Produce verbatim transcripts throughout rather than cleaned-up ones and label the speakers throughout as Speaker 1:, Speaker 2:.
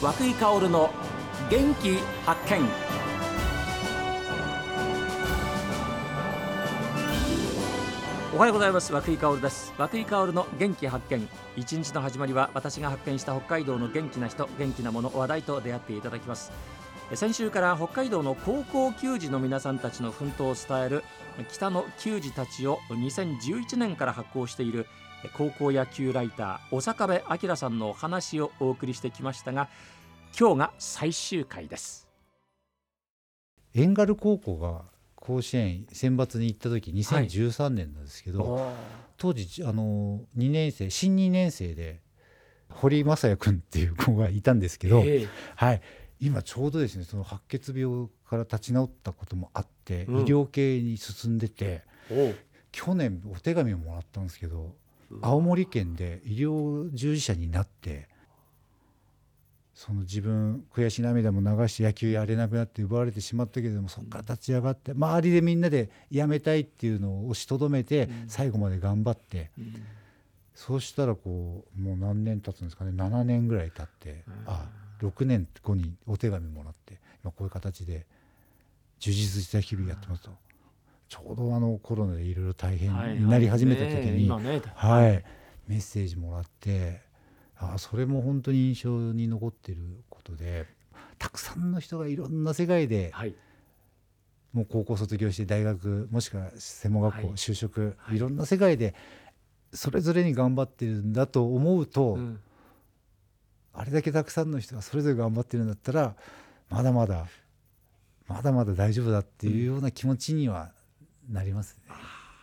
Speaker 1: 涌井薫の元気発見。おはようございます。涌井薫です。涌井薫の元気発見。一日の始まりは私が発見した北海道の元気な人、元気なもの、話題と出会っていただきます。先週から北海道の高校球児の皆さんたちの奮闘を伝える北の球児たちをにせんじゅういちねんから発行している高校野球ライター小坂部明さんのお話をお送りしてきましたが、今日が最終回です。
Speaker 2: 遠軽高校が甲子園選抜に行った時にせんじゅうさんねんなんですけど、はい、当時あのにねん生新にねん生で堀正也君っていう子がいたんですけど、えーはい、今ちょうどですねその白血病から立ち直ったこともあって、うん、医療系に進んでて、去年お手紙をもらったんですけど、青森県で医療従事者になって、その自分悔し涙も流して野球やれなくなって奪われてしまったけれども、そこから立ち上がって周りでみんなでやめたいっていうのを押しとどめて最後まで頑張って、うん、そうしたらこうもう何年経つんですかね、ななねんぐらい経って、うん、あろくねんごにお手紙もらって今こういう形で充実した日々やってますと、ちょうどあのコロナでいろいろ大変になり始めた時に、はいはいねはい、メッセージもらって、あそれも本当に印象に残っていることで、たくさんの人がいろんな世界で、はい、もう高校卒業して大学もしくは専門学校、はい、就職、はい、いろんな世界でそれぞれに頑張ってるんだと思うと、うん、あれだけたくさんの人がそれぞれ頑張ってるんだったらまだまだまだまだ大丈夫だっていうような気持ちにはなりますね。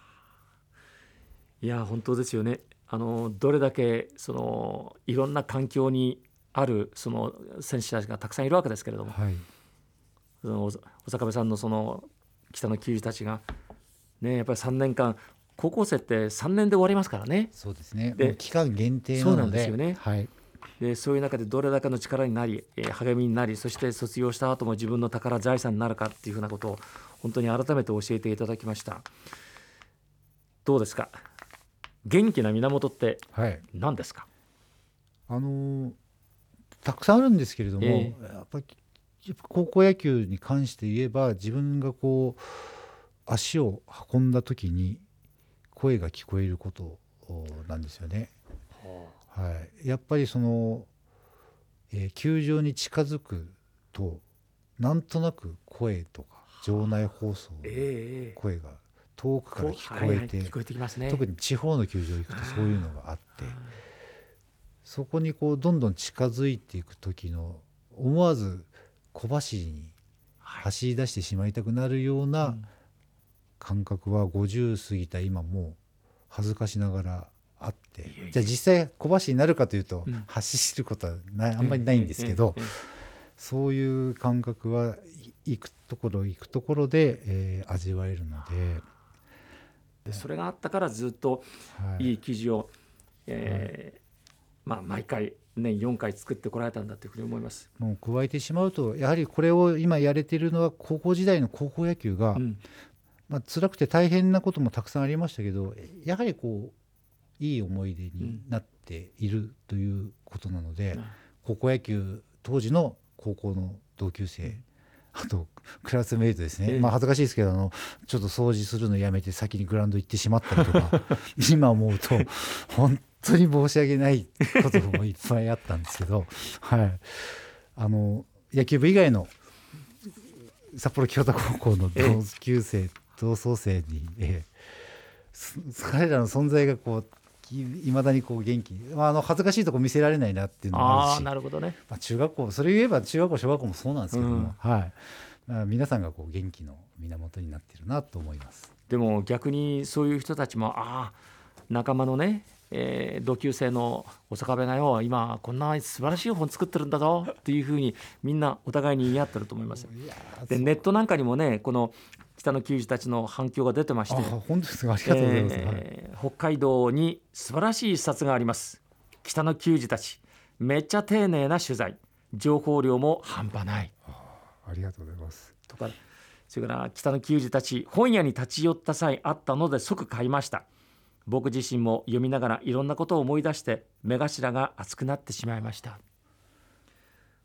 Speaker 1: いや本当ですよね。あのどれだけそのいろんな環境にあるその選手たちがたくさんいるわけですけれども、はい、その小坂部さんのその北の球児たちが、ね、やっぱりさんねんかん、高校生ってさんねんで終わりますからね。
Speaker 2: そうですね。で期間限定なので、そうなんですよね。はい、
Speaker 1: でそういう中でどれだけの力になり、えー、励みになり、そして卒業した後も自分の宝財産になるかっていうふうなことを本当に改めて教えていただきました。どうですか、元気な源って何ですか？
Speaker 2: はい、あのー、たくさんあるんですけれども、えー、やっぱり高校野球に関して言えば、自分がこう足を運んだ時に声が聞こえることなんですよね。はあ、はい、やっぱりその、えー、球場に近づくとなんとなく声とか場内放送の声が遠くから聞こえて、
Speaker 1: 聞こえてきますね。
Speaker 2: 特に地方の球場に行くとそういうのがあって、そこにこうどんどん近づいていく時の思わず小走りに走り出してしまいたくなるような感覚はごじゅう過ぎた今も恥ずかしながらあって、じゃあ実際小走りになるかというと走ることはない、あんまりないんですけど、そういう感覚は行くところ行くところで、えー、味わえるので、
Speaker 1: でそれがあったからずっといい記事を、はい、えーまあ、毎回年よんかい作ってこられたんだというふうに思います。
Speaker 2: もう加えてしまうと、やはりこれを今やれているのは高校時代の高校野球が、うんまあ、辛くて大変なこともたくさんありましたけど、やはりこういい思い出になっているということなので、うん、高校野球当時の高校の同級生、あとクラスメイトですね、えーまあ、恥ずかしいですけど、あのちょっと掃除するのやめて先にグラウンド行ってしまったりとか今思うと本当に申し訳ないこともいっぱいあったんですけど、はい、あの野球部以外の札幌清田高校の同級生、えー、同窓生に、えー、彼らの存在がこういまだにこう元気、まあ、あの恥ずかしいとこ見せられないなっていうのもあるし、
Speaker 1: あなるほどね、
Speaker 2: まあ、中学校それ言えば中学校小学校もそうなんですけども、うんはいまあ、皆さんがこう元気の源になっているなと思います。
Speaker 1: でも逆にそういう人たちもあ仲間のね、えー、同級生の小坂部がよ今こんな素晴らしい本作ってるんだぞっていうふうにみんなお互いに言い合ってると思います。でネットなんかにもねこの北の球児たちの反響が出てまして、あ
Speaker 2: 本当ですか、ありがとうございます、
Speaker 1: えー、北海道に素晴らしい一冊があります。北の球児たちめっちゃ丁寧な取材、情報量も半端ない。
Speaker 2: あ, ありがとうございます
Speaker 1: とか、それから北の球児たち本屋に立ち寄った際あったので即買いました。僕自身も読みながらいろんなことを思い出して目頭が熱くなってしまいました。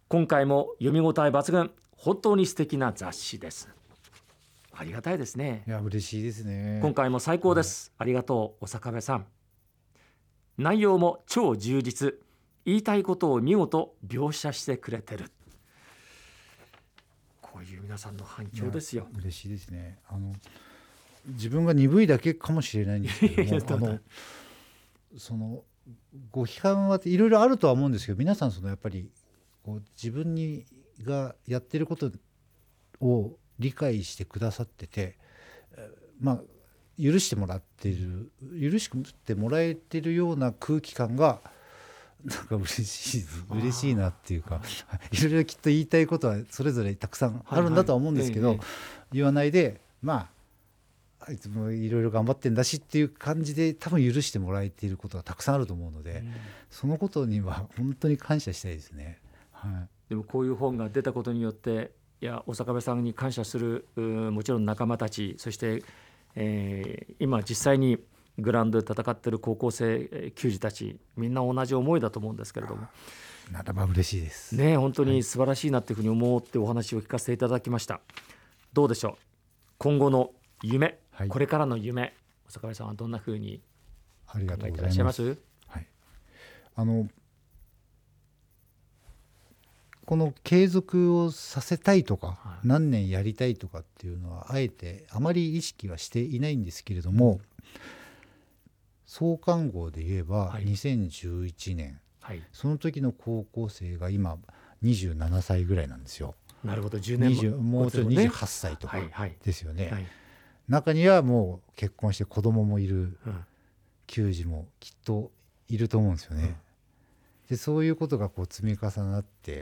Speaker 1: 今回も読み応え抜群、本当に素敵な雑誌です。ありがたいですね。
Speaker 2: いや嬉しいですね。
Speaker 1: 今回も最高です、はい、ありがとう小坂部さん。内容も超充実、言いたいことを見事描写してくれてる。こういう皆さんの反響ですよ。
Speaker 2: 嬉しいですね。あの自分が鈍いだけかもしれないんですけどもあのそのご批判はいろいろあるとは思うんですけど、皆さんそのやっぱりこう自分にがやってることを理解してくださってて、まあ許してもらってる許してもらえてるような空気感がなんか嬉しい嬉しいなっていうか、いろいろきっと言いたいことはそれぞれたくさんあるんだとは思うんですけど、はいはい、言わないでまああいつもいろいろ頑張ってんだしっていう感じで多分許してもらえていることがたくさんあると思うので、うん、そのことには本当に感謝したいですね。はい、
Speaker 1: でもこういう本が出たことによって、いや小坂部さんに感謝するもちろん仲間たち、そして、えー、今実際にグラウンドで戦っている高校生球児たち、みんな同じ思いだと思うんですけれども、
Speaker 2: ならば嬉しいです
Speaker 1: ね。本当に素晴らしいなというふうに思ってお話を聞かせていただきました。どうでしょう、今後の夢、はい、これからの夢、小坂部さんはどんなふうに考えていらっしゃいます？
Speaker 2: はい、あのこの継続をさせたいとか、はい、何年やりたいとかっていうのはあえてあまり意識はしていないんですけれども、創刊号で言えばにせんじゅういちねん、はい、その時の高校生が今にじゅうななさいぐらいなんですよ。
Speaker 1: なるほど、じゅうねん
Speaker 2: にじゅうもうちょっとにじゅうはっさいとかですよね。はいはいはい、中にはもう結婚して子供もいる、うん、球児もきっといると思うんですよね。うん、でそういうことがこう積み重なって、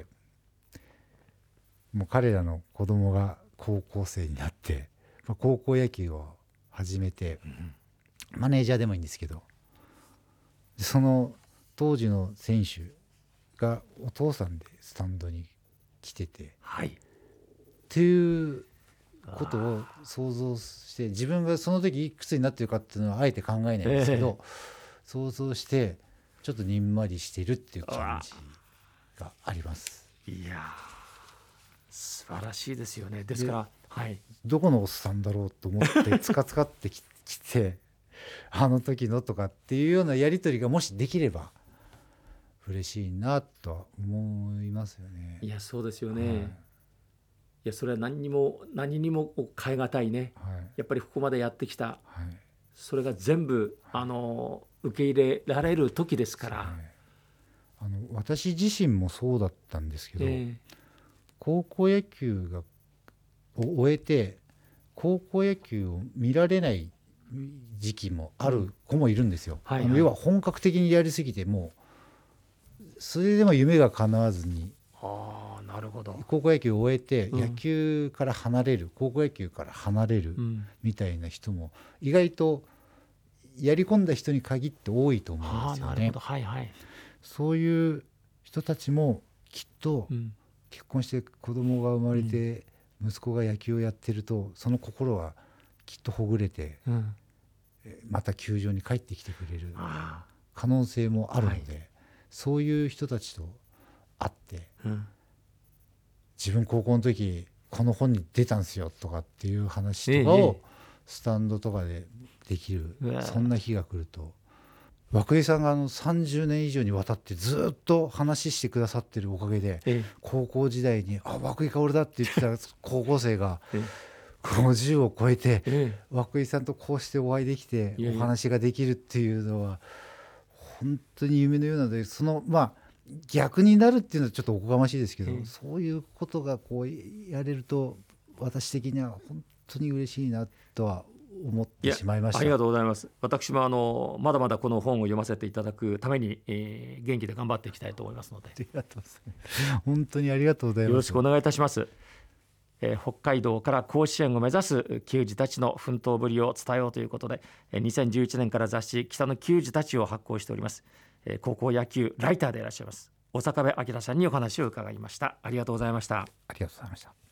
Speaker 2: もう彼らの子供が高校生になって、まあ、高校野球を始めて、うん、マネージャーでもいいんですけど、その当時の選手がお父さんでスタンドに来てて、はい、っていうことを想像して、自分がその時いくつになってるかっていうのはあえて考えないんですけど、えー、想像してちょっとにんまりしてるっていう感じがあります。
Speaker 1: いや素晴らしいですよね。ですから、はい、
Speaker 2: どこのおっさんだろうと思ってつかつかってきてあの時のとかっていうようなやり取りがもしできれば嬉しいなと思いますよね。
Speaker 1: いやそうですよね。はい、いやそれは何にも何にも変え難いね。はい、やっぱりここまでやってきた、はい、それが全部、はい、あの受け入れられる時ですから。はい、
Speaker 2: あの私自身もそうだったんですけど、えー、高校野球がを終えて高校野球を見られない時期もある子もいるんですよ。うん、はいはい、あの要は本格的にやりすぎてもうそれでも夢が叶わずに、
Speaker 1: あーなるほど、
Speaker 2: 高校野球を終えて野球から離れる、うん、高校野球から離れるみたいな人も意外とやり込んだ人に限って多いと思うんですよね。
Speaker 1: なるほど、はいはい、
Speaker 2: そういう人たちもきっと結婚して子供が生まれて息子が野球をやってるとその心はきっとほぐれて、うん、また球場に帰ってきてくれる可能性もあるので、はい、そういう人たちと会って、うん、自分高校の時この本に出たんですよとかっていう話とかをスタンドとかでできる、ええ、そんな日が来ると、涌井さんがあのさんじゅうねん以上にわたってずっと話してくださってるおかげで、ええ、高校時代にあ涌井薫だって言ってた高校生がごじゅうを超えて、ええ、涌井さんとこうしてお会いできてお話ができるっていうのは本当に夢のようなので、そのまあ逆になるっていうのはちょっとおこがましいですけど、ええ、そういうことがこうやれると私的には本当に嬉しいなとは思ってしまいました。
Speaker 1: ありがとうございます。私もあのまだまだこの本を読ませていただくために、えー、元気で頑張っていきたいと思いますので、
Speaker 2: ありがとうございます。本当にありがとうございます。
Speaker 1: よろしくお願いいたします。えー、北海道から甲子園を目指す球児たちの奮闘ぶりを伝えようということで、えー、にせんじゅういちねんから雑誌北の球児たちを発行しております、えー、高校野球ライターでいらっしゃいます小坂部明さんにお話を伺いました。ありがとうございました。
Speaker 2: ありがとうございました。